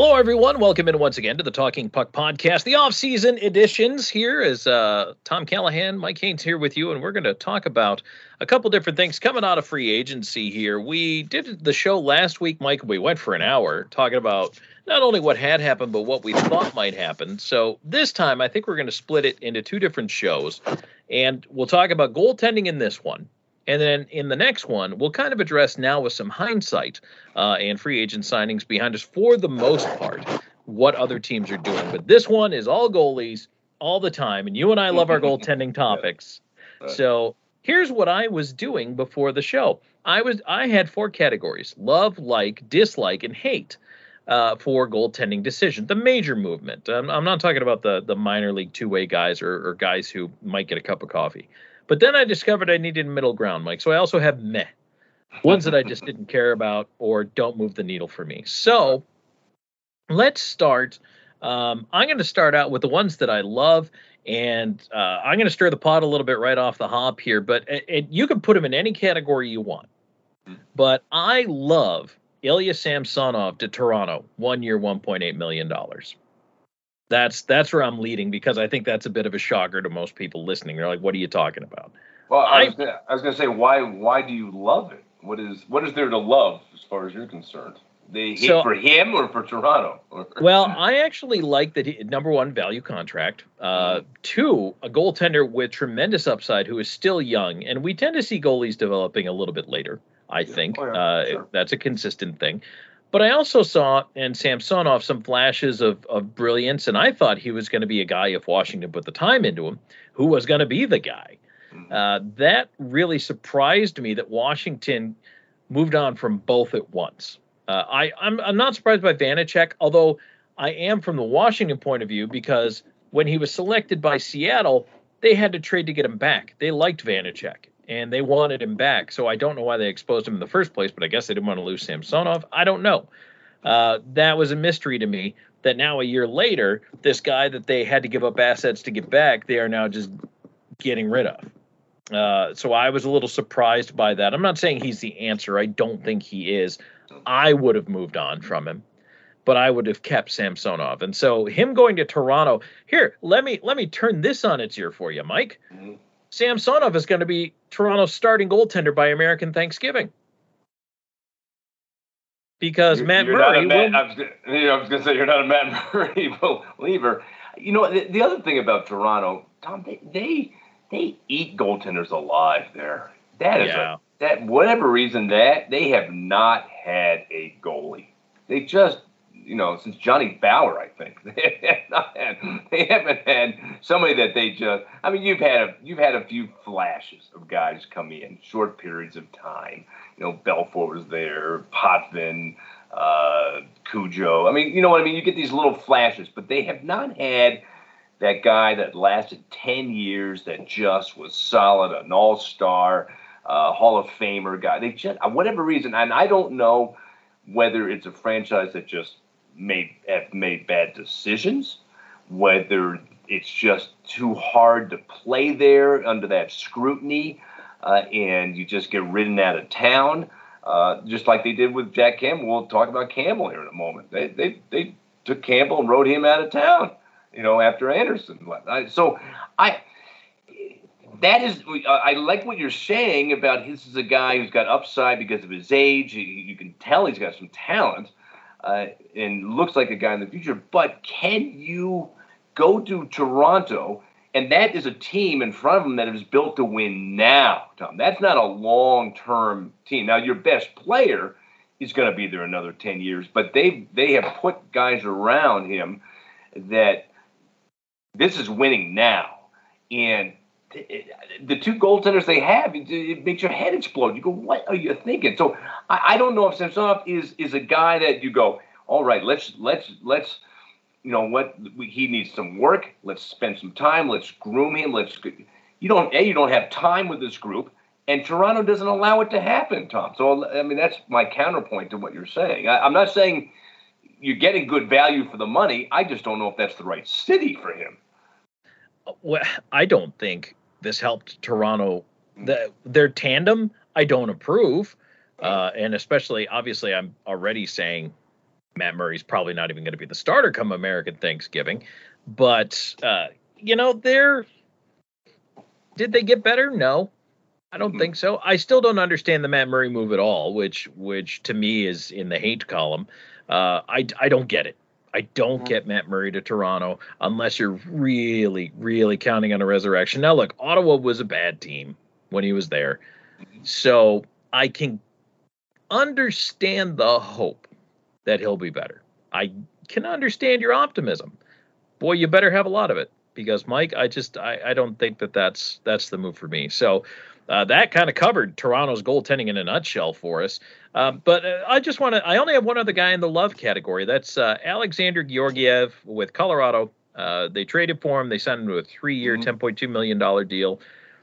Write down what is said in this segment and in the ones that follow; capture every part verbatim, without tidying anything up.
Hello, everyone. Welcome in once again to the Talking Puck Podcast, the off-season editions. Here is uh, Tom Callahan, Mike Haynes here with you, and we're going to talk about a couple different things coming out of free agency here. We did the show last week, Mike. We went for an hour talking about not only what had happened, but what we thought might happen. So this time, I think we're going to split it into two different shows, and we'll talk about goaltending in this one. And then in the next one, we'll kind of address now with some hindsight uh, and free agent signings behind us for the most part, what other teams are doing. But this one is all goalies all the time. And you and I love our goaltending topics. So here's what I was doing before the show. I was I had four categories: love, like, dislike, and hate uh, for goaltending decision. The major movement. Um, I'm not talking about the, the minor league two-way guys or, or guys who might get a cup of coffee. But then I discovered I needed middle ground, Mike. So I also have meh, ones that I just didn't care about or don't move the needle for me. So let's start. Um, I'm going to start out with the ones that I love, and uh, I'm going to stir the pot a little bit right off the hop here. But it, it, you can put them in any category you want. But I love Ilya Samsonov to Toronto, one year, one point eight million dollars. That's that's where I'm leading, because I think that's a bit of a shocker to most people listening. They're like, "What are you talking about?" Well, I was gonna, I was going to say, why why do you love it? What is what is there to love as far as you're concerned? They hate so, for him or for Toronto? Well, I actually like that. He, number one, value contract. Uh, mm-hmm. Two, a goaltender with tremendous upside who is still young, and we tend to see goalies developing a little bit later. I yeah. think oh, yeah. uh, sure. That's a consistent thing. But I also saw in Samsonov some flashes of, of brilliance, and I thought he was going to be a guy, if Washington put the time into him, who was going to be the guy. Uh, that really surprised me that Washington moved on from both at once. Uh, I, I'm, I'm not surprised by Vanacek, although I am from the Washington point of view, because when he was selected by Seattle, they had to trade to get him back. They liked Vanacek, and they wanted him back. So I don't know why they exposed him in the first place, but I guess they didn't want to lose Samsonov. I don't know. Uh, that was a mystery to me, that now a year later, this guy that they had to give up assets to get back, they are now just getting rid of. Uh, so I was a little surprised by that. I'm not saying he's the answer. I don't think he is. I would have moved on from him, but I would have kept Samsonov. And so him going to Toronto, here, let me let me turn this on its ear for you, Mike. Mm-hmm. Samsonov is going to be Toronto's starting goaltender by American Thanksgiving. Because you're, Matt you're Murray... Matt, will... I was, you know, I was going to say, you're not a Matt Murray believer. You know, the, the other thing about Toronto, Tom, they they, they eat goaltenders alive there. That is yeah. a, that whatever reason, that they have not had a goalie. They just... You know, since Johnny Bauer, I think they have not had, they haven't had somebody that they just. I mean, you've had a you've had a few flashes of guys come in short periods of time. You know, Belfour was there, Potvin, uh, Cujo. I mean, you know what I mean. You get these little flashes, but they have not had that guy that lasted ten years that just was solid, an all-star, uh, Hall of Famer guy. They just, whatever reason, and I don't know whether it's a franchise that just made have made bad decisions, whether it's just too hard to play there under that scrutiny, uh, and you just get ridden out of town, uh, just like they did with Jack Campbell. We'll talk about Campbell here in a moment. They they they took Campbell and rode him out of town, you know, after Anderson left. So I that is I like what you're saying about this is a guy who's got upside because of his age. You, you can tell he's got some talent. Uh, and looks like a guy in the future, but can you go to Toronto, and that is a team in front of them that is built to win now, Tom. That's not a long-term team. Now, your best player is going to be there another ten years, but they they have put guys around him that this is winning now. And the two goaltenders they have, it, it makes your head explode. You go, what are you thinking? So I, I don't know if Samsonov is is a guy that you go, all right, let's let's let's you know what we, he needs some work. Let's spend some time. Let's groom him. Let's you don't a you don't have time with this group, and Toronto doesn't allow it to happen, Tom. So I mean that's my counterpoint to what you're saying. I, I'm not saying you're getting good value for the money. I just don't know if that's the right city for him. Well, I don't think this helped Toronto. The, their tandem, I don't approve. Uh, and especially, obviously, I'm already saying Matt Murray's probably not even going to be the starter come American Thanksgiving. But, uh, you know, they're did they get better? No, I don't think so. I still don't understand the Matt Murray move at all, which which to me is in the hate column. Uh, I, I don't get it. I don't get Matt Murray to Toronto unless you're really, really counting on a resurrection. Now, look, Ottawa was a bad team when he was there. So I can understand the hope that he'll be better. I can understand your optimism. Boy, you better have a lot of it because, Mike, I just I, I don't think that that's, that's the move for me. So uh, that kind of covered Toronto's goaltending in a nutshell for us. Uh, but uh, I just want to – I only have one other guy in the love category. That's uh, Alexander Georgiev with Colorado. Uh, they traded for him. They signed him to a three-year, mm-hmm. ten point two million dollars deal.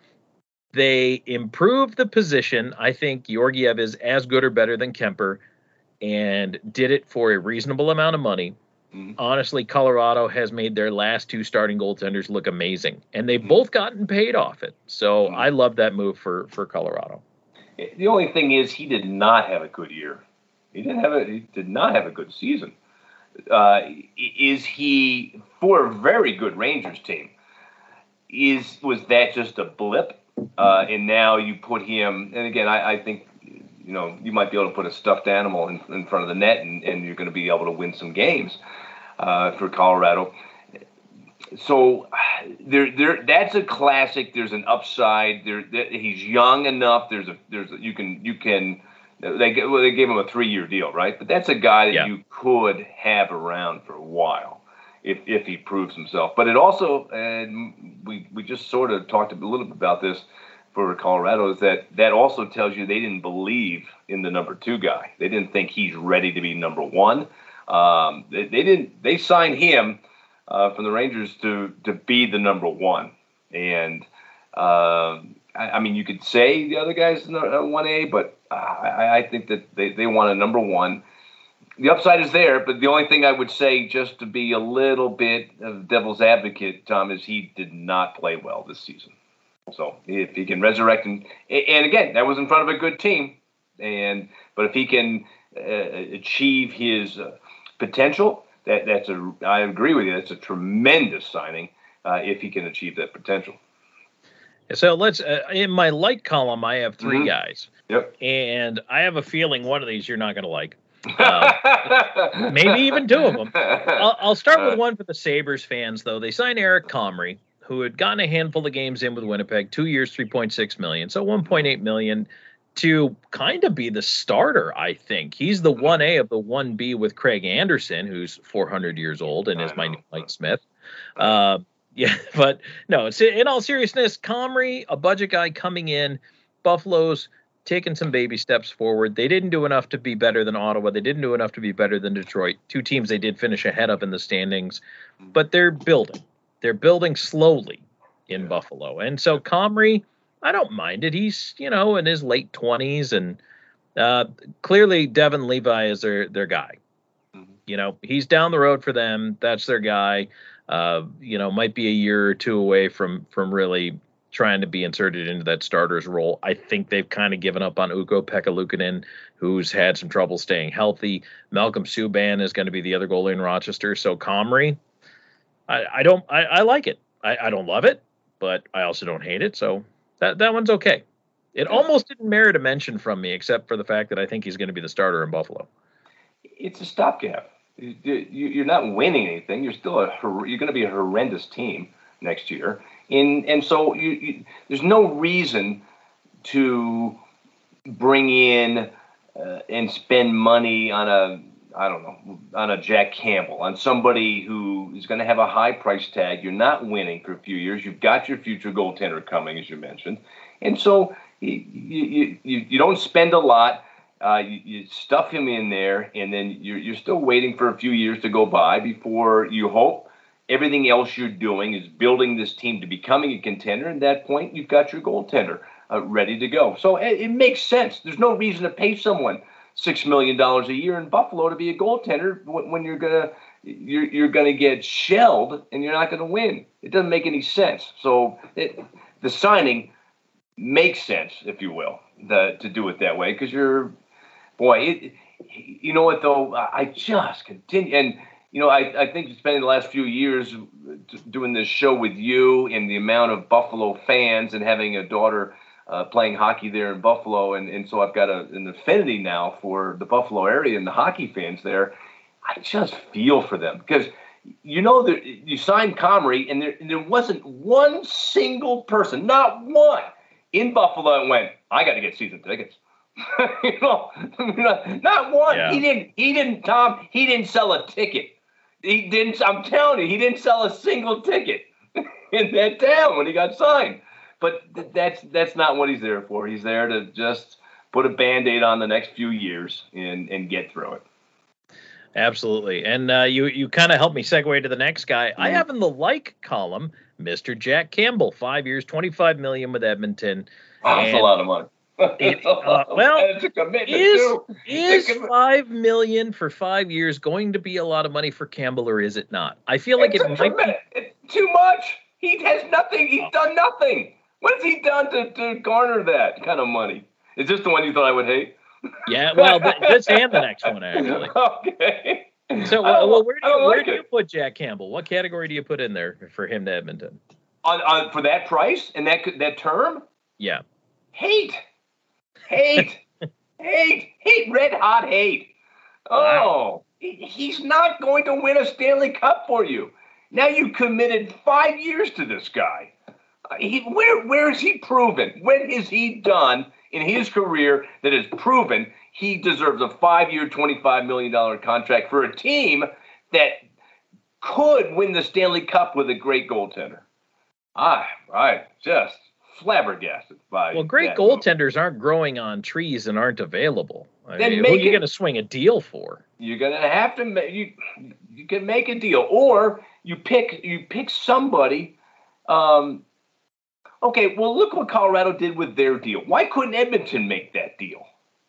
They improved the position. I think Georgiev is as good or better than Kemper and did it for a reasonable amount of money. Mm-hmm. Honestly, Colorado has made their last two starting goaltenders look amazing, and they've mm-hmm. both gotten paid off it. So mm-hmm. I love that move for, for Colorado. The only thing is he did not have a good year. He didn't have a he did not have a good season. Uh, is he for a very good Rangers team? Is was that just a blip? Uh, and now you put him. And again, I, I think you know you might be able to put a stuffed animal in, in front of the net, and, and you're going to be able to win some games uh, for Colorado. So there, there. That's a classic. There's an upside. There, he's young enough. There's a, there's a, you can, you can. They, well, they gave him a three-year deal, right? But that's a guy that yeah. you could have around for a while if, if he proves himself. But it also, and we, we just sort of talked a little bit about this for Colorado, is that that also tells you they didn't believe in the number two guy. They didn't think he's ready to be number one. Um, they, they didn't. They signed him. Uh, from the Rangers to to be the number one, and uh, I, I mean you could say the other guy's one A, but uh, I, I think that they, they want a number one. The upside is there, but the only thing I would say, just to be a little bit of devil's advocate, Tom, is he did not play well this season. So if he can resurrect and and again that was in front of a good team, and but if he can uh, achieve his uh, potential. That that's a. I agree with you. That's a tremendous signing uh, if he can achieve that potential. So let's. Uh, in my like column, I have three mm-hmm. guys. Yep. And I have a feeling one of these you're not going to like. Uh, maybe even two of them. I'll, I'll start with one for the Sabres fans, though. They signed Eric Comrie, who had gotten a handful of games in with Winnipeg, two years, three point six million, so one point eight million. To kind of be the starter, I think. He's the one A of the one B with Craig Anderson, who's four hundred years old and is my new Mike Smith. Uh, yeah, but no, it's, in all seriousness, Comrie, a budget guy coming in, Buffalo's taking some baby steps forward. They didn't do enough to be better than Ottawa. They didn't do enough to be better than Detroit. Two teams they did finish ahead of in the standings, but they're building. They're building slowly in Buffalo. And so Comrie, I don't mind it. He's, you know, in his late twenties, and uh, clearly Devin Levi is their, their guy. Mm-hmm. You know, he's down the road for them. That's their guy. Uh, you know, might be a year or two away from from really trying to be inserted into that starter's role. I think they've kind of given up on Ukko-Pekka Luukkonen, who's had some trouble staying healthy. Malcolm Subban is going to be the other goalie in Rochester. So Comrie, I, I don't, I, I like it. I, I don't love it, but I also don't hate it. So That that one's okay. It almost didn't merit a mention from me, except for the fact that I think he's going to be the starter in Buffalo. It's a stopgap. You're not winning anything. You're still a you're going to be a horrendous team next year, and and so you, you, there's no reason to bring in uh, and spend money on a I don't know on a Jack Campbell, on somebody who is going to have a high price tag. You're not winning for a few years. You've got your future goaltender coming, as you mentioned, and so you you you, you don't spend a lot. Uh, you, you stuff him in there, and then you're you're still waiting for a few years to go by before you hope everything else you're doing is building this team to becoming a contender. At that point, you've got your goaltender uh, ready to go. So it, it makes sense. There's no reason to pay someone six million dollars a year in Buffalo to be a goaltender when, when you're gonna you're you're gonna get shelled and you're not gonna win. It doesn't make any sense. So it, the signing makes sense, if you will, the, to do it that way, because you're boy. It, you know what though? I just continue, and you know, I, I think spending the last few years doing this show with you and the amount of Buffalo fans and having a daughter uh, playing hockey there in Buffalo, and, and so I've got a, an affinity now for the Buffalo area and the hockey fans there. I just feel for them because you know that you signed Comrie, and there, and there wasn't one single person, not one, in Buffalo that went, I got to get season tickets. you know, not one. Yeah. He didn't. He didn't. Tom. He didn't sell a ticket. He didn't. I'm telling you, he didn't sell a single ticket in that town when he got signed. But th- that's that's not what he's there for. He's there to just put a Band-Aid on the next few years and and get through it. Absolutely. And uh, you you kind of helped me segue to the next guy. Mm-hmm. I have in the like column Mister Jack Campbell, five years, twenty-five million dollars with Edmonton. Oh, that's a lot of money. It, uh, well, it's a commitment is, too. is five million dollars for five years going to be a lot of money for Campbell, or is it not? I feel like it's it might be. It's too much. He has nothing. He's oh. done nothing. What has he done to, to garner that kind of money? Is this the one you thought I would hate? Yeah, well, th- this and the next one, actually. Okay. So, uh, well, where do you, where like do you put Jack Campbell? What category do you put in there for him to Edmonton? On, on for that price and that that term? Yeah. Hate. Hate, hate, hate, red hot hate. Oh, wow. He's not going to win a Stanley Cup for you. Now you committed five years to this guy. Uh, he, where, where is he proven? When has he done in his career that has proven he deserves a five-year, twenty-five million dollars contract for a team that could win the Stanley Cup with a great goaltender? I, I just... flabbergasted by well, great goaltenders move. Aren't growing on trees and aren't available. I then mean, who are you going to swing a deal for? You're going to have to make you. You can make a deal, or you pick you pick somebody. Um, okay, well, look what Colorado did with their deal. Why couldn't Edmonton make that deal?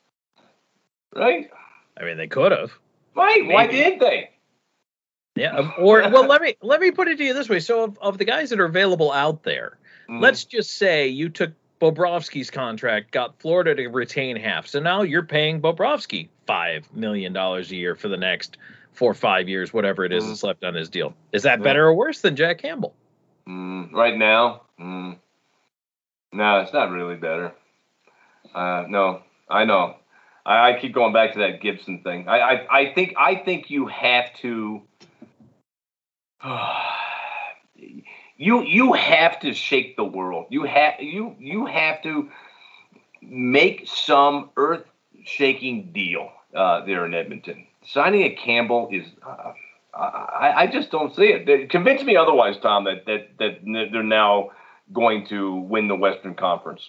Right? I mean, they could have. Right? Maybe. Why did they? Yeah. Or well, let me let me put it to you this way. So, of, of the guys that are available out there. Mm-hmm. Let's just say you took Bobrovsky's contract, got Florida to retain half. So now you're paying Bobrovsky five million dollars a year for the next four or five years, whatever it is mm-hmm. that's left on his deal. Is that yeah. better or worse than Jack Campbell? Mm, right now? Mm. No, it's not really better. Uh, no, I know. I, I keep going back to that Gibson thing. I, I, I think I think you have to You you have to shake the world. You have you you have to make some earth-shaking deal uh, there in Edmonton. Signing a Campbell is uh, I, I just don't see it. They, convince me otherwise, Tom. That that that they're now going to win the Western Conference.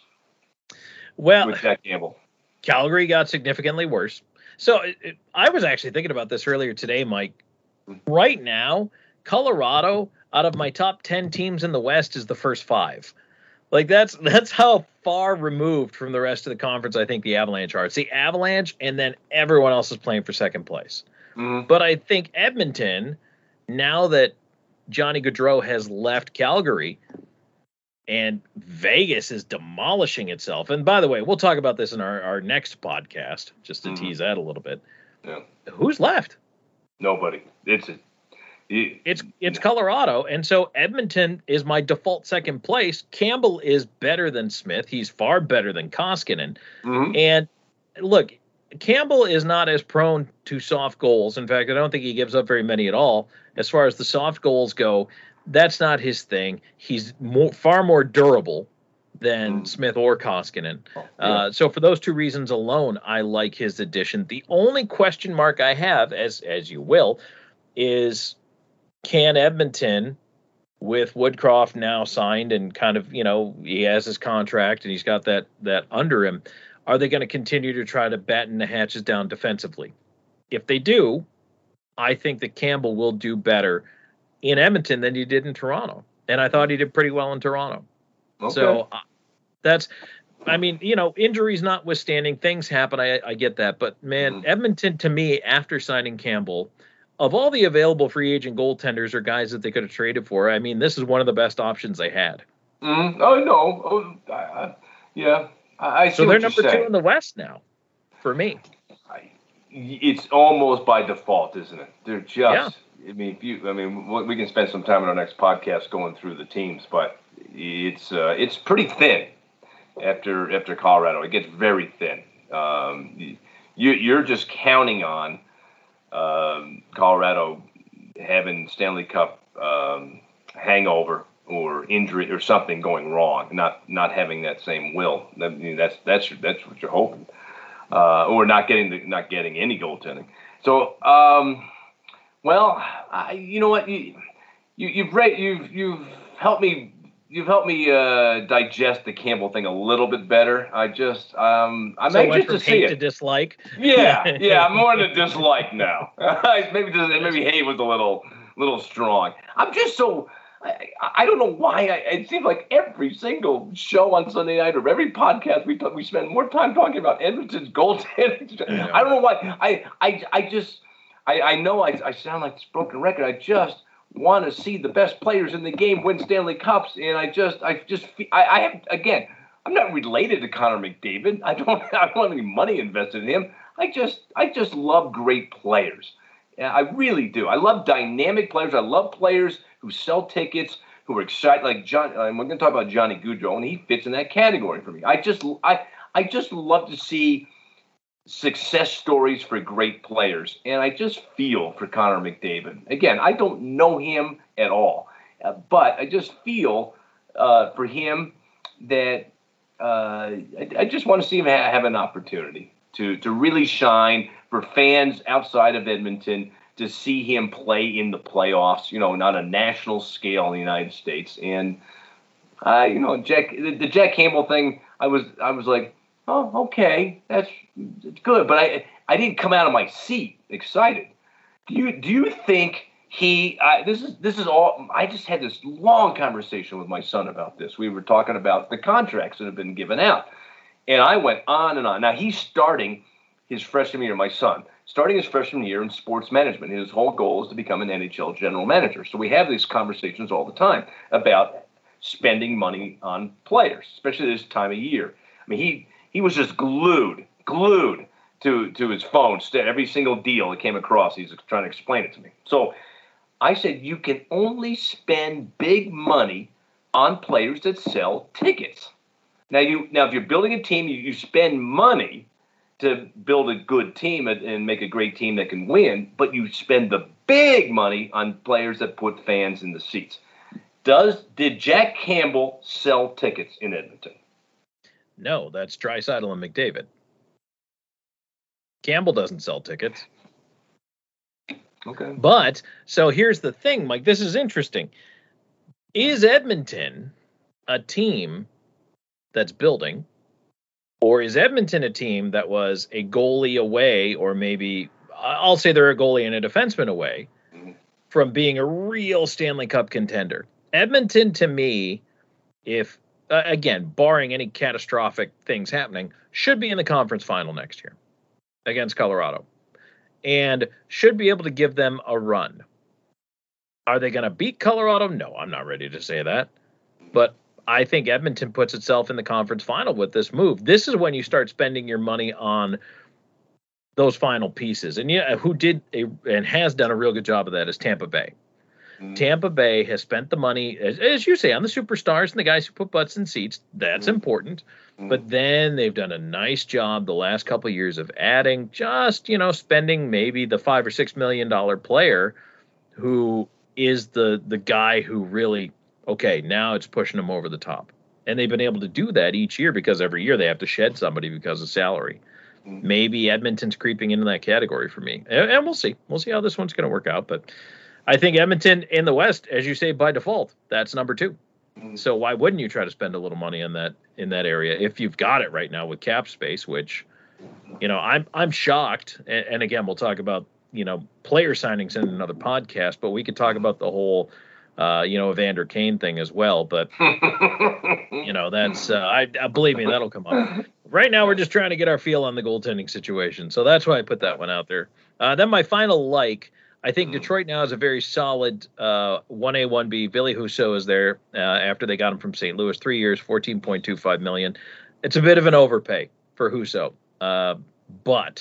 Well, with Jack Campbell, Calgary got significantly worse. So it, it, I was actually thinking about this earlier today, Mike. Right now, Colorado, out of my top ten teams in the West, is the first five. Like that's that's how far removed from the rest of the conference I think the Avalanche are. It's the Avalanche, and then everyone else is playing for second place. Mm-hmm. But I think Edmonton, now that Johnny Gaudreau has left Calgary, and Vegas is demolishing itself. And by the way, we'll talk about this in our, our next podcast, just to mm-hmm. tease that a little bit. Yeah. Who's left? Nobody. It's a It's it's Colorado, and so Edmonton is my default second place. Campbell is better than Smith. He's far better than Koskinen. Mm-hmm. And look, Campbell is not as prone to soft goals. In fact, I don't think he gives up very many at all. As far as the soft goals go, that's not his thing. He's more, far more durable than mm. Smith or Koskinen. Oh, yeah. uh, so for those two reasons alone, I like his addition. The only question mark I have, as as you will, is can Edmonton, with Woodcroft now signed and kind of, you know, he has his contract and he's got that that under him, are they going to continue to try to batten the hatches down defensively? If they do, I think that Campbell will do better in Edmonton than he did in Toronto. And I thought he did pretty well in Toronto. Okay. So uh, that's, I mean, you know, injuries notwithstanding, things happen. I, I get that. But, man, mm-hmm. Edmonton, to me, after signing Campbell, of all the available free agent goaltenders or guys that they could have traded for, I mean, this is one of the best options they had. Mm-hmm. Oh, no. Oh, I, yeah. I, I see so they're what number two in the West now, for me. I, it's almost by default, isn't it? They're just. Yeah. I mean, if you. I mean, we can spend some time in our next podcast going through the teams, but it's uh, it's pretty thin after after Colorado. It gets very thin. Um, you you're just counting on um, Colorado having Stanley Cup um, hangover or injury or something going wrong, not not having that same will. I mean, that's that's that's what you're hoping, uh, or not getting the, not getting any goaltending. So, um, well, I, you know what, you, you you've read, you've you've helped me you've helped me uh, digest the Campbell thing a little bit better. I just um, I'm so anxious from to see hate it. to dislike. Yeah, yeah, I'm more into dislike now. maybe maybe hate was a little little strong. I'm just so. I, I don't know why. I, it seems like every single show on Sunday night or every podcast we talk, we spend more time talking about Edmonton's goaltending. I don't know why. I I, I just I, I know I, I sound like this broken record. I just want to see the best players in the game win Stanley Cups, and I just I just I, I have again. I'm not related to Connor McDavid. I don't I don't have any money invested in him. I just I just love great players. Yeah, I really do. I love dynamic players. I love players who sell tickets, who are excited. Like John, I'm going to talk about Johnny Gaudreau, and he fits in that category for me. I just, I, I just love to see success stories for great players, and I just feel for Connor McDavid. Again, I don't know him at all, uh, but I just feel uh, for him that uh, I, I just want to see him ha- have an opportunity to to really shine for fans outside of Edmonton, to see him play in the playoffs, you know, on a national scale in the United States. And, uh, you know, Jack, the, the Jack Campbell thing, I was, I was like, oh, okay, that's, that's good. But I, I didn't come out of my seat excited. Do you, do you think he, uh, this is, this is all, I just had this long conversation with my son about this. We were talking about the contracts that have been given out. And I went on and on. Now, he's starting his freshman year, my son, starting his freshman year in sports management. His whole goal is to become an N H L general manager. So we have these conversations all the time about spending money on players, especially this time of year. I mean, he he was just glued, glued to, to his phone. Every single deal that came across, he's trying to explain it to me. So I said, you can only spend big money on players that sell tickets. Now, you now if you're building a team, you, you spend money to build a good team and make a great team that can win, but you spend the big money on players that put fans in the seats. Does did Jack Campbell sell tickets in Edmonton? No, that's Draisaitl and McDavid. Campbell doesn't sell tickets. Okay. But, so here's the thing, Mike, this is interesting. Is Edmonton a team that's building, or is Edmonton a team that was a goalie away, or maybe, I'll say they're a goalie and a defenseman away mm-hmm. from being a real Stanley Cup contender? Edmonton, to me, if, uh, again, barring any catastrophic things happening, should be in the conference final next year against Colorado, and should be able to give them a run. Are they going to beat Colorado? No, I'm not ready to say that. But I think Edmonton puts itself in the conference final with this move. This is when you start spending your money on those final pieces. And yeah, who did a, and has done a real good job of that is Tampa Bay. Mm-hmm. Tampa Bay has spent the money, as, as you say, on the superstars and the guys who put butts in seats. That's mm-hmm. important. Mm-hmm. But then they've done a nice job the last couple of years of adding, just, you know, spending maybe the five or six million dollar player who is the the guy who really, okay, now it's pushing them over the top. And they've been able to do that each year because every year they have to shed somebody because of salary. Mm-hmm. Maybe Edmonton's creeping into that category for me. And, and we'll see. We'll see how this one's going to work out. But I think Edmonton in the West, as you say, by default, that's number two. Mm-hmm. So why wouldn't you try to spend a little money in that in that area if you've got it right now with cap space, which, you know, I'm I'm shocked. And, and again, we'll talk about, you know, player signings in another podcast, but we could talk about the whole Uh, you know, Evander Kane thing as well, but you know, that's uh, I, I believe me, that'll come up. Right now, we're just trying to get our feel on the goaltending situation, so that's why I put that one out there. Uh, then my final like, I think Detroit now is a very solid uh, one A, one B. Billy Husso is there uh, after they got him from Saint Louis, three years, fourteen point two five million. It's a bit of an overpay for Husso, uh, but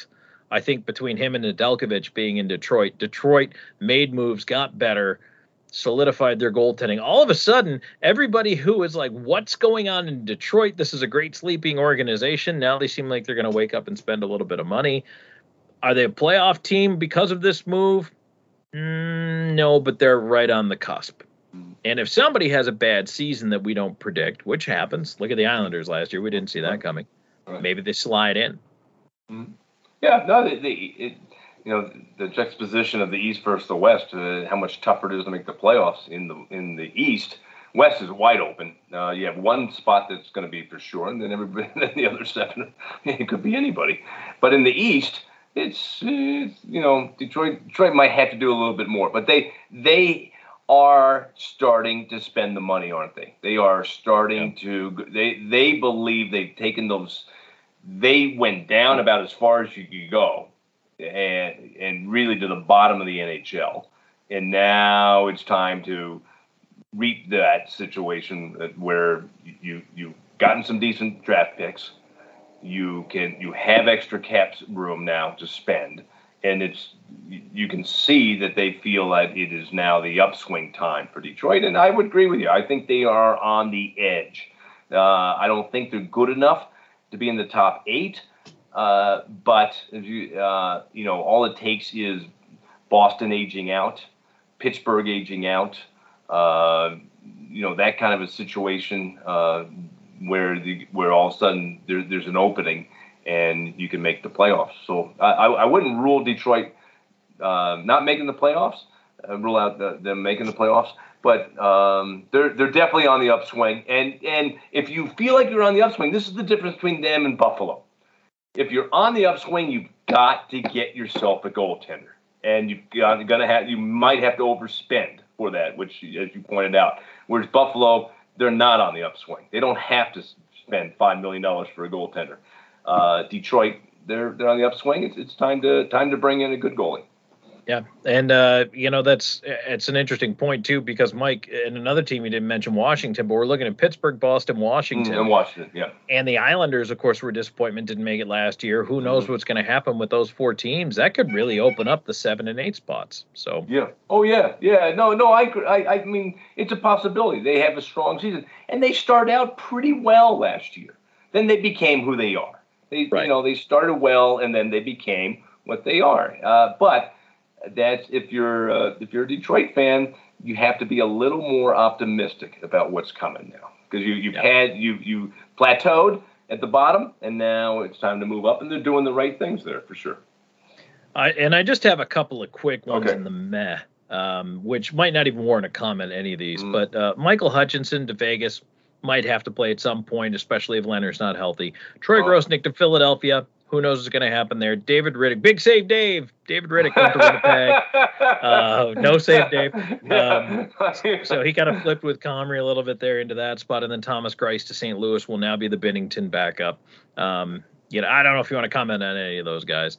I think between him and Nedeljkovic being in Detroit, Detroit made moves, got better, solidified their goaltending. All of a sudden, everybody who is like, what's going on in Detroit? This is a great sleeping organization. Now they seem like they're going to wake up and spend a little bit of money. Are they a playoff team because of this move? Mm, no, but they're right on the cusp. And if somebody has a bad season that we don't predict, which happens, look at the Islanders last year. We didn't see that coming. Right. Maybe they slide in. Mm-hmm. Yeah, no, they, they, it, you know, the juxtaposition of the East versus the West, uh, how much tougher it is to make the playoffs in the in the East. West is wide open. Uh, you have one spot that's going to be for sure, and then everybody, then the other seven, it could be anybody. But in the East, it's, it's you know, Detroit Detroit might have to do a little bit more, but they they are starting to spend the money, aren't they? They are starting yeah. to. They they believe they've taken those. They went down about as far as you could go, and and really to the bottom of the N H L. And now it's time to reap that situation where you you've gotten some decent draft picks. You can you have extra cap room now to spend, and it's you can see that they feel that it is now the upswing time for Detroit. And I would agree with you. I think they are on the edge. Uh, I don't think they're good enough to be in the top eight, uh, but if you uh, you know, all it takes is Boston aging out, Pittsburgh aging out, uh, you know, that kind of a situation uh, where the where all of a sudden there, there's an opening and you can make the playoffs. So I, I wouldn't rule Detroit uh, not making the playoffs, uh, rule out the, them making the playoffs. But um, they're they're definitely on the upswing, and and if you feel like you're on the upswing, this is the difference between them and Buffalo. If you're on the upswing, you've got to get yourself a goaltender, and you've got, you're gonna have you might have to overspend for that, which as you pointed out. Whereas Buffalo, they're not on the upswing; they don't have to spend five million dollars for a goaltender. Uh, Detroit, they're they're on the upswing. It's it's time to time to bring in a good goalie. Yeah, and uh, you know that's it's an interesting point too, because Mike, and another team you didn't mention, Washington, but we're looking at Pittsburgh, Boston, Washington, mm, and Washington, yeah, and the Islanders, of course, were a disappointment, didn't make it last year. Who knows mm-hmm. what's going to happen with those four teams? That could really open up the seven and eight spots. So yeah, oh yeah, yeah, no, no, I, I, I mean, it's a possibility. They have a strong season, and they started out pretty well last year. Then they became who they are. They, right. you know, they started well, and then they became what they are. Uh, but That's if you're uh, if you're a Detroit fan, you have to be a little more optimistic about what's coming now, because you you've yeah. had you you plateaued at the bottom, and now it's time to move up, and they're doing the right things there for sure. I and I just have a couple of quick ones okay. in the meh, um, which might not even warrant a comment, any of these. Mm. But uh, Michael Hutchinson to Vegas might have to play at some point, especially if Leonard's not healthy. Troy oh. Grosnick to Philadelphia. Who knows what's going to happen there? David Riddick. Big save, Dave. David Riddick went to Winnipeg. Uh, no save, Dave. Um, so he kind of flipped with Comrie a little bit there into that spot. And then Thomas Greiss to Saint Louis will now be the Binnington backup. Um, you know, I don't know if you want to comment on any of those guys.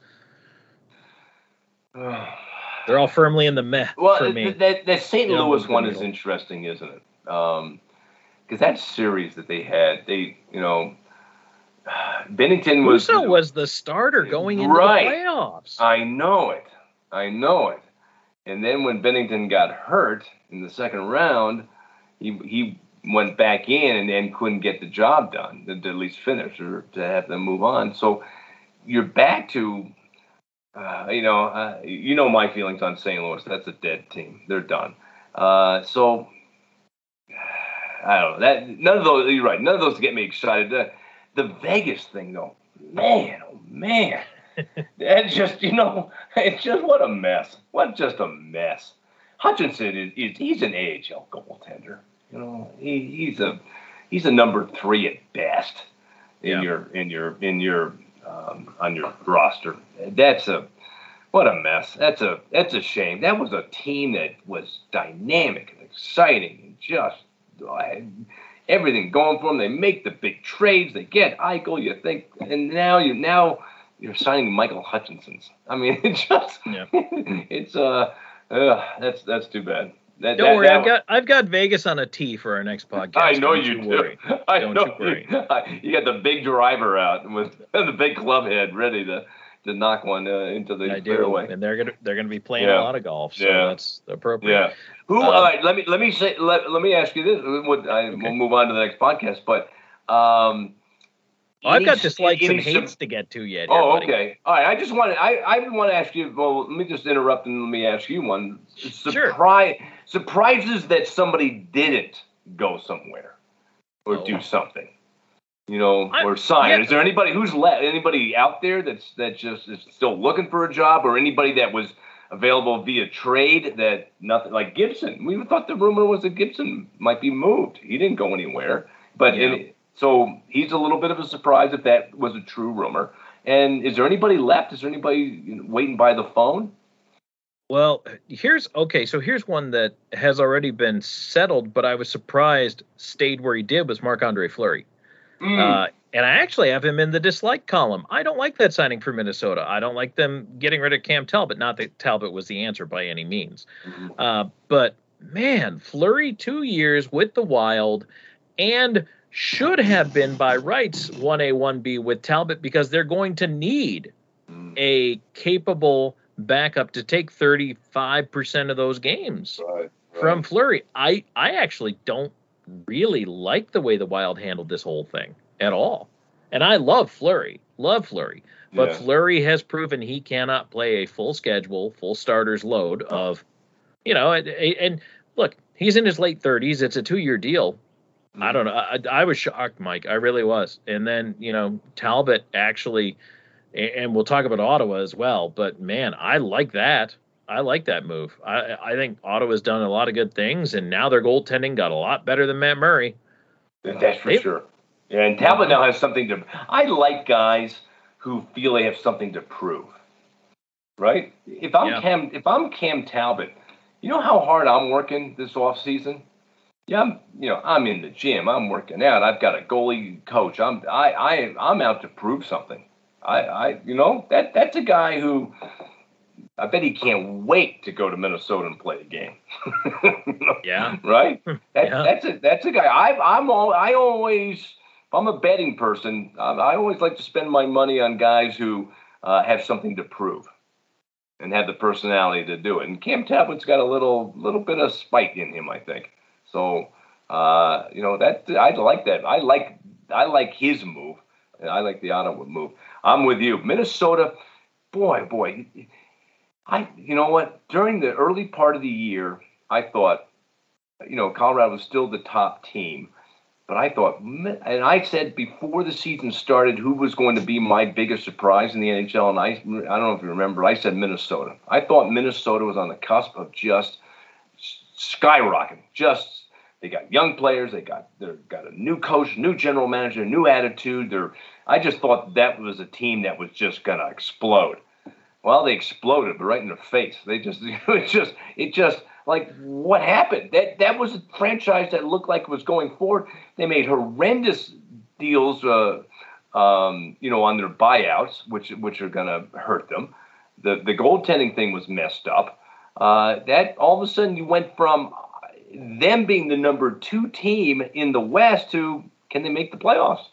They're all firmly in the meh well, for me. That, that Saint You Louis one is interesting, isn't it? Because um, that series that they had, they, you know, Binnington was Husso was the starter going into right. the playoffs. I know it. I know it. And then when Binnington got hurt in the second round, he he went back in and then couldn't get the job done, to at least finish or to have them move on. So you're back to, uh, you know, uh, you know my feelings on Saint Louis. That's a dead team. They're done. Uh, so I don't know. That none of those. You're right. None of those get me excited. The, The Vegas thing, though, man, oh, man, that's just, you know, it's just what a mess. What just a mess. Hutchinson is, is he's an A H L goaltender. You know, he, he's a he's a number three at best in yeah. your in your in your um, on your roster. That's a what a mess. That's a that's a shame. That was a team that was dynamic and exciting and just. I, Everything going for them. They make the big trades. They get Eichel. You think, and now you now you're signing Michael Hutchinson's. I mean, it's just yeah. it's uh, uh that's that's too bad. That, Don't that, worry, that, I've got I've got Vegas on a tee for our next podcast. I know Don't you, you do. Worry. I Don't know you worry. You got the big driver out with the big club head ready to to knock one uh, into the I do, fairway. and they're gonna they're gonna be playing Yeah. a lot of golf, so Yeah. that's appropriate. Yeah. Who? Um, all right. Let me let me say let, let me ask you this. What, I, Okay. We'll move on to the next podcast, but um, Oh, I've any- got dislikes and any sub- hates to get to yet. Here, Oh, buddy. okay. All right. I just want to. I, I want to ask you. Well, let me just interrupt and let me ask you one. Sure. Surprise surprises that somebody didn't go somewhere or Oh. do something. You know, I- or sign. yeah. Is there anybody who's left? Anybody out there that's that just is still looking for a job, or anybody that was available via trade that nothing like Gibson? We thought the rumor was that Gibson might be moved. He didn't go anywhere, but Yeah. in, so he's a little bit of a surprise if that was a true rumor. And is there anybody left? Is there anybody you know, waiting by the phone? Well, here's okay. So here's one that has already been settled, but I was surprised stayed where he did was Marc-Andre Fleury. Mm. Uh, and I actually have him in the dislike column. I don't like that signing for Minnesota. I don't like them getting rid of Cam Talbot. Not that Talbot was the answer by any means. Mhm. Uh, but, man, Fleury two years with the Wild and should have been by rights one A, one B with Talbot because they're going to need Mm. a capable backup to take thirty-five percent of those games Right, from right. Fleury. I, I actually don't really like the way the Wild handled this whole thing at all. And I love Fleury, love Fleury. But Yeah. Fleury has proven he cannot play a full schedule, full starters load of, you know, and, and look, he's in his late thirties. It's a two-year deal. I don't know. I, I was shocked, Mike. I really was. And then, you know, Talbot actually, and we'll talk about Ottawa as well, but man, I like that. I like that move. I, I think Ottawa's done a lot of good things, and now their goaltending got a lot better than Matt Murray. That's for They- sure. Yeah, and Talbot now has something to. I like guys who feel they have something to prove. Right? If I'm Yeah. Cam, if I'm Cam Talbot, you know how hard I'm working this off season. Yeah, I'm. You know, I'm in the gym. I'm working out. I've got a goalie coach. I'm. I. I. I'm out to prove something. I. I. You know that. That's a guy who. I bet he can't wait to go to Minnesota and play a game. Yeah. Right. That, Yeah. That's a. That's a guy. I. I'm all. I always. If I'm a betting person, I, I always like to spend my money on guys who uh, have something to prove and have the personality to do it. And Cam Talbot's got a little little bit of spite in him, I think. So, uh, you know, that I like that. I like I like his move. I like the Ottawa move. I'm with you. Minnesota, boy, boy. I you know what? During the early part of the year, I thought, you know, Colorado was still the top team. But I thought, and I said before the season started, who was going to be my biggest surprise in the N H L? And I, I don't know if you remember, I said Minnesota. I thought Minnesota was on the cusp of just skyrocketing. Just they got young players, they got they got a new coach, new general manager, new attitude. They're, I just thought that was a team that was just gonna explode. Well, they exploded, but right in their face. They just, it just, it just. Like, what happened? That that was a franchise that looked like it was going forward. They made horrendous deals, uh, um, you know, on their buyouts, which which are going to hurt them. The the goaltending thing was messed up. Uh, that all of a sudden you went from them being the number two team in the West to can they make the playoffs?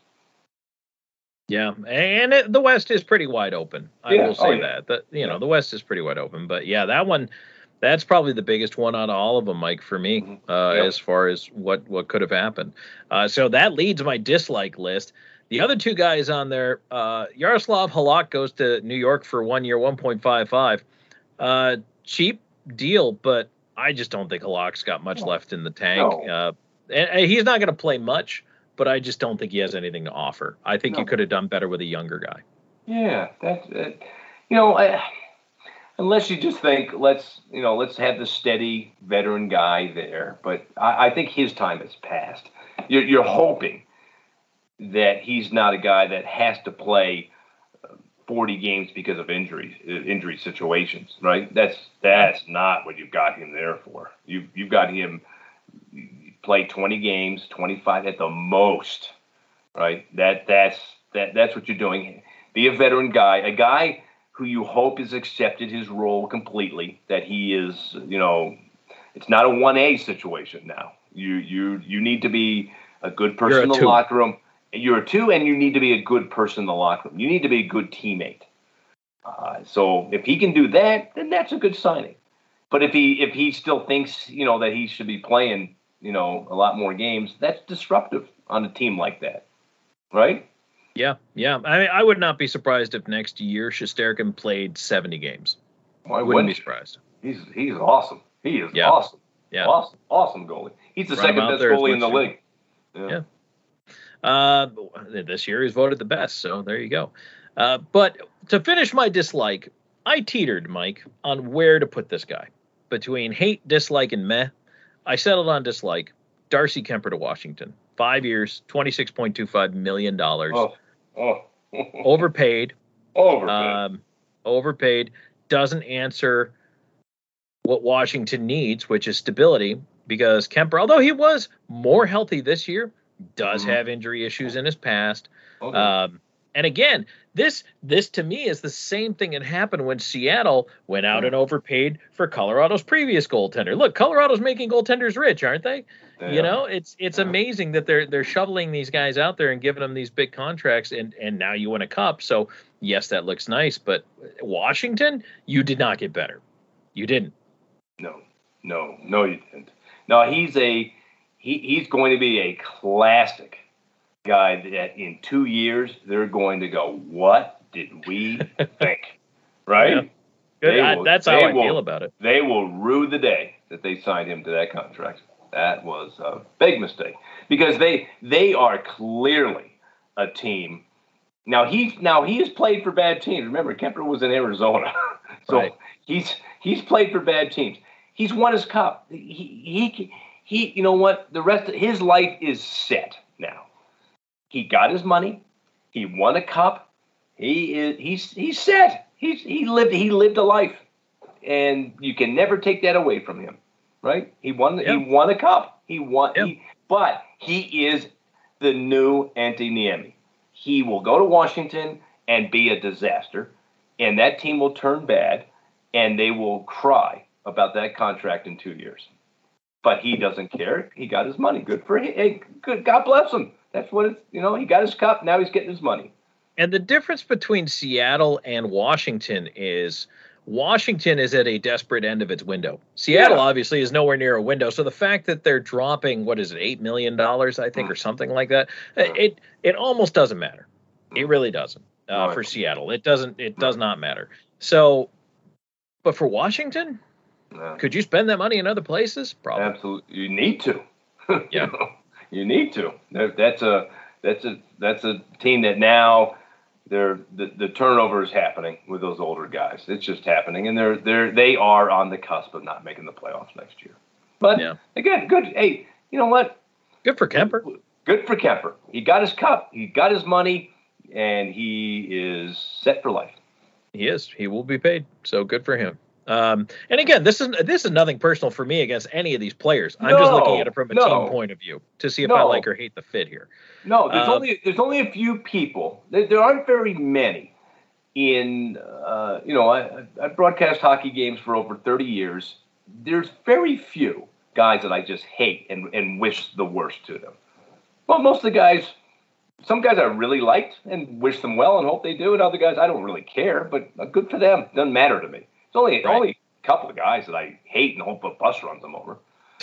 Yeah, and it, the West is pretty wide open. I Yeah. will say Oh, yeah. that. That you Yeah. know, the West is pretty wide open. But yeah, that one. That's probably the biggest one out of all of them, Mike, for me, Mm-hmm. uh, Yep. as far as what, what could have happened. Uh, so that leads my dislike list. The other two guys on there, uh, Yaroslav Halak goes to New York for one year, one point five five. Uh, cheap deal, but I just don't think Halak's got much No. left in the tank. No. Uh, and, and he's not going to play much, but I just don't think he has anything to offer. I think No. you could have done better with a younger guy. Yeah, that's it. You know, I, unless you just think let's you know let's have the steady veteran guy there, but I, I think his time has passed. You're, you're hoping that he's not a guy that has to play forty games because of injuries, injury situations, right? That's that's not what you've got him there for. You you've got him play twenty games, twenty-five at the most, right? That that's that that's what you're doing. Be a veteran guy, a guy who you hope has accepted his role completely, that he is, you know, it's not a one A situation now. You you you need to be a good person You're a in the two. locker room. You're a two, and you need to be a good person in the locker room. You need to be a good teammate. Uh, so if he can do that, then that's a good signing. But if he if he still thinks, you know, that he should be playing, you know, a lot more games, that's disruptive on a team like that, right? Yeah, yeah. I mean, I would not be surprised if next year Shesterkin played seventy games. Why wouldn't be surprised. He's he's awesome. He is yeah. awesome. Yeah, awesome, awesome goalie. He's the Run second best goalie in the league. Yeah. yeah. Uh, this year he's voted the best, so there you go. Uh, but to finish my dislike, I teetered, Mike, on where to put this guy. Between hate, dislike, and meh, I settled on dislike. Darcy Kuemper to Washington. Five years, twenty-six point two five million dollars. Oh. Oh. Overpaid. Overpaid. Um, overpaid. Doesn't answer what Washington needs, which is stability, because Kuemper, although he was more healthy this year, does mm-hmm. have injury issues in his past. Okay. Um, and again, this this to me is the same thing that happened when Seattle went out and overpaid for Colorado's previous goaltender. Look, Colorado's making goaltenders rich, aren't they? Yeah. You know, it's it's amazing that they're they're shoveling these guys out there and giving them these big contracts, and and now you win a cup. So yes, that looks nice, but Washington, you did not get better. You didn't. No, no, no, you didn't. No, he's a he he's going to be a classic guy that in two years they're going to go, what did we think? Right? Yeah. Good. I, will, that's how I will, feel about it. They will rue the day that they signed him to that contract. That was a big mistake because they they are clearly a team. Now he's now he has played for bad teams. Remember, Kuemper was in Arizona, so right. he's he's played for bad teams. He's won his cup. He he he. You know what? The rest of his life is set now. He got his money. He won a cup. He is he's he's set. He's he lived he lived a life, and you can never take that away from him, right? He won Yeah. he won a cup. He won. Yeah. He, but he is the new Antti Niemi. He will go to Washington and be a disaster, and that team will turn bad, and they will cry about that contract in two years. But he doesn't care. He got his money. Good for him. Hey, good. God bless him. That's what it's, you know, he got his cup. Now he's getting his money. And the difference between Seattle and Washington is Washington is at a desperate end of its window. Seattle yeah. obviously is nowhere near a window. So the fact that they're dropping, what is it, eight million dollars, I think, or something like that, it it almost doesn't matter. It really doesn't uh, right. for Seattle. It doesn't. It does not matter. So, but for Washington, yeah. could you spend that money in other places? Probably. Absolutely. You need to. Yeah. you know, you need to. That's a that's a that's a team that now they're the, the turnover is happening with those older guys. It's just happening, and they're they're they are on the cusp of not making the playoffs next year. But yeah. again, good. Hey, you know what? Good for Kuemper. Good for Kuemper. He got his cup. He got his money, and he is set for life. He is. He will be paid. So good for him. Um, and again, this is this is nothing personal for me against any of these players. I'm no, just looking at it from a no. team point of view to see if no. I like or hate the fit here. No, there's uh, only there's only a few people. There, there aren't very many. In uh, you know, I, I broadcast hockey games for over thirty years. There's very few guys that I just hate and, and wish the worst to them. Well, most of the guys, some guys I really liked and wish them well and hope they do, and other guys I don't really care, but good for them. Doesn't matter to me. It's only right. only a couple of guys that I hate and hope a bus runs them over.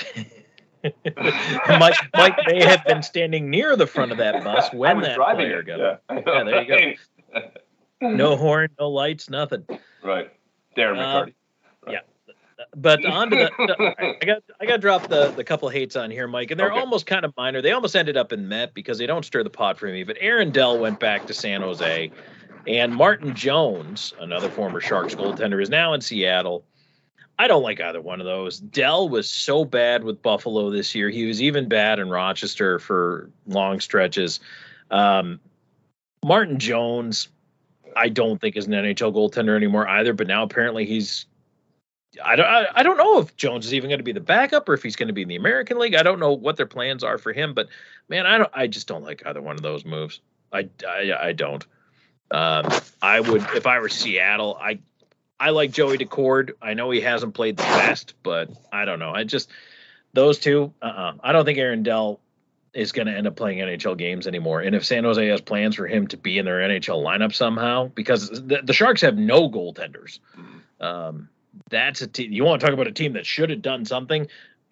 Mike, Mike may have been standing near the front of that bus when that player it. got yeah. it. Yeah, there you go. No horn, no lights, nothing. Right, Darren McCarty. Uh, right. Yeah, but on to the, the I got I got to drop the the couple hates on here, Mike, and they're okay. almost kind of minor. They almost ended up in Met because they don't stir the pot for me. But Aaron Dell went back to San Jose, and Martin Jones, another former Sharks goaltender, is now in Seattle. I don't like either one of those. Dell was so bad with Buffalo this year. He was even bad in Rochester for long stretches. Um, Martin Jones, I don't think is an N H L goaltender anymore either, but now apparently he's I don't I, I don't know if Jones is even going to be the backup or if he's going to be in the American League. I don't know what their plans are for him, but man, I don't I just don't like either one of those moves. I I, I don't. Um, I would if I were Seattle, I I like Joey Decord. I know he hasn't played the best, but I don't know. I just those two, uh-uh. I don't think Aaron Dell is going to end up playing N H L games anymore. And if San Jose has plans for him to be in their N H L lineup somehow, because the, the Sharks have no goaltenders, um, that's a team. You want to talk about a team that should have done something?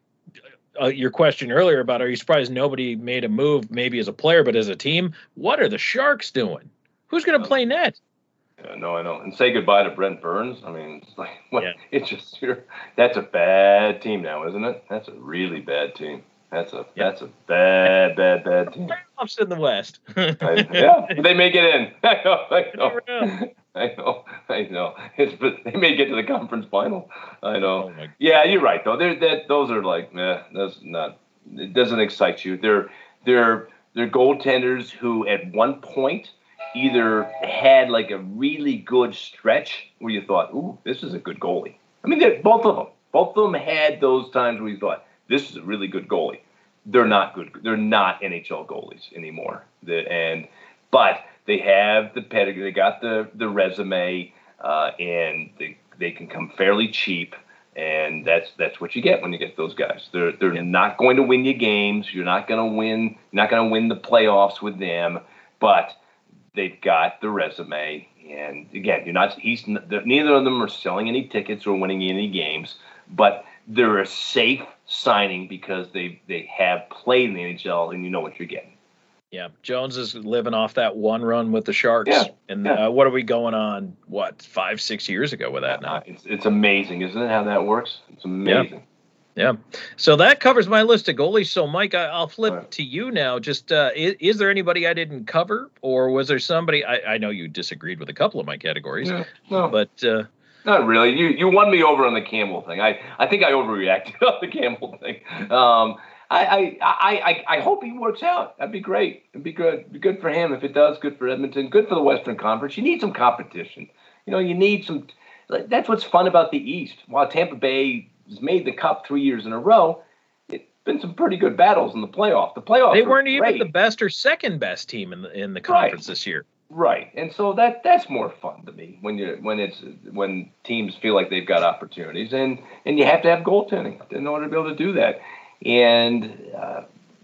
Uh, your question earlier about, are you surprised nobody made a move, maybe as a player, but as a team? What are the Sharks doing? Who's going to play net? Yeah, no, I know. And say goodbye to Brent Burns. I mean, it's like, what? Yeah. It's just, that's a bad team now, isn't it? That's a really bad team. That's a yeah. that's a bad, bad, bad team. Playoffs in the West. I, yeah, they may get in. I know, I know, I know, I know. It's, but they may get to the conference final. I know. Oh yeah, you're right though. They're that those are like, meh, that's not. It doesn't excite you. They're they're they're goaltenders who at one point either had like a really good stretch where you thought, ooh, this is a good goalie. I mean, both of them, both of them had those times where you thought, this is a really good goalie. They're not good. They're not N H L goalies anymore. The, and but they have the pedigree. They got the the resume, uh, and they they can come fairly cheap. And that's that's what you get when you get those guys. They're they're yeah. not going to win you games. You're not going to win. You're not going to win the playoffs with them. But they've got the resume. And again, you're not. He's neither of them are selling any tickets or winning any games. But they're a safe signing because they they have played in the N H L and you know what you're getting. Yeah, Jones is living off that one run with the Sharks. Yeah, and yeah. Uh, what are we going on, what, five, six years ago with that now? Uh, it's it's amazing, isn't it, how that works? It's amazing. Yeah. yeah. So that covers my list of goalies. So, Mike, I, I'll flip right. to you now. Just uh, is, is there anybody I didn't cover, or was there somebody? I, I know you disagreed with a couple of my categories. Yeah, no. But uh, not really. You you won me over on the Campbell thing. I, I think I overreacted on the Campbell thing. Um, I, I I I hope he works out. That'd be great. It'd be good. It'd be good for him if it does. Good for Edmonton. Good for the Western Conference. You need some competition. You know, you need some. That's what's fun about the East. While Tampa Bay has made the Cup three years in a row, it's been some pretty good battles in the playoff. The playoffs. They weren't even great. the best or second best team in the in the conference right. this year. Right, and so that that's more fun to me when you when it's when teams feel like they've got opportunities, and and you have to have goaltending in order to be able to do that. And uh,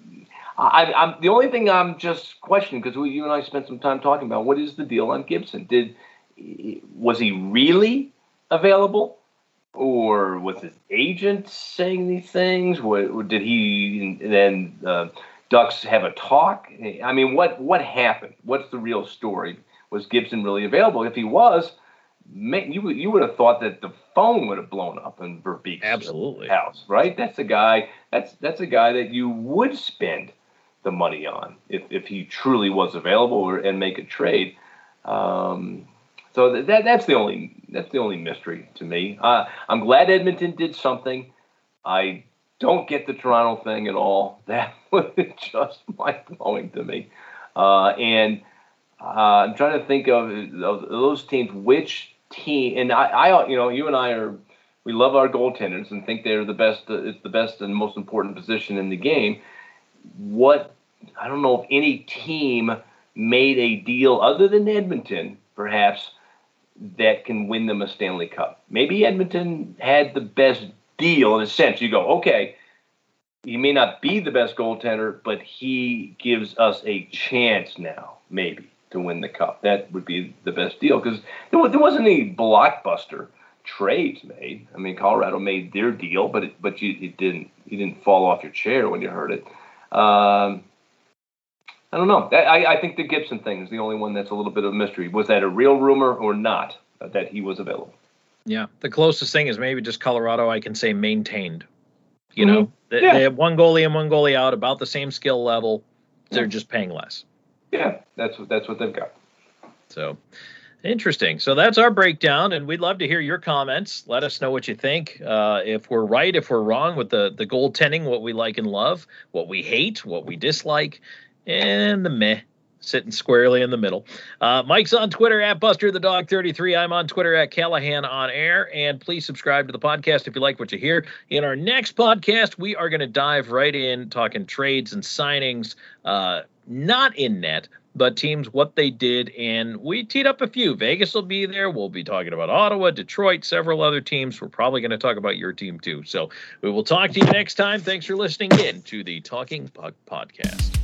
I, I'm the only thing I'm just questioning, because you and I spent some time talking about what is the deal on Gibson. Did was he really available, or was his agent saying these things? What, did he then uh, Ducks have a talk? I mean, what what happened? What's the real story? Was Gibson really available? If he was, man, you you would have thought that the phone would have blown up in Verbeek's Absolutely. house, right? That's a guy. That's that's a guy that you would spend the money on if, if he truly was available or, and make a trade. Um, so that that's the only that's the only mystery to me. Uh, I'm glad Edmonton did something. I don't get the Toronto thing at all. That was just mind-blowing to me. Uh, and uh, I'm trying to think of, of those teams, which team, and I, I, you know, you and I are, we love our goaltenders and think they're the best, uh, it's the best and most important position in the game. What, I don't know if any team made a deal other than Edmonton, perhaps, that can win them a Stanley Cup. Maybe Edmonton had the best deal in a sense. You go, okay, he may not be the best goaltender, but he gives us a chance now, maybe, to win the Cup. That would be the best deal, because there, there wasn't any blockbuster trades made. I mean, Colorado made their deal, but it, but you it didn't you didn't fall off your chair when you heard it. Um, I don't know. I, I think the Gibson thing is the only one that's a little bit of a mystery. Was that a real rumor or not uh, that he was available? Yeah, the closest thing is maybe just Colorado. I can say maintained. You mm-hmm. know, they, yeah. they have one goalie and one goalie out, about the same skill level. They're yeah. just paying less. Yeah, that's what that's what they've got. So interesting. So that's our breakdown, and we'd love to hear your comments. Let us know what you think. Uh, if we're right, if we're wrong with the the goaltending, what we like and love, what we hate, what we dislike, and the meh. Sitting squarely in the middle. Uh, Mike's on Twitter at Buster the Dog thirty-three. I'm on Twitter at Callahan on Air. And please subscribe to the podcast if you like what you hear. In our next podcast, we are going to dive right in talking trades and signings, uh, not in net, but teams, what they did, and we teed up a few. Vegas will be there. We'll be talking about Ottawa, Detroit, several other teams. We're probably going to talk about your team too. So we will talk to you next time. Thanks for listening in to the Talking Puck Podcast.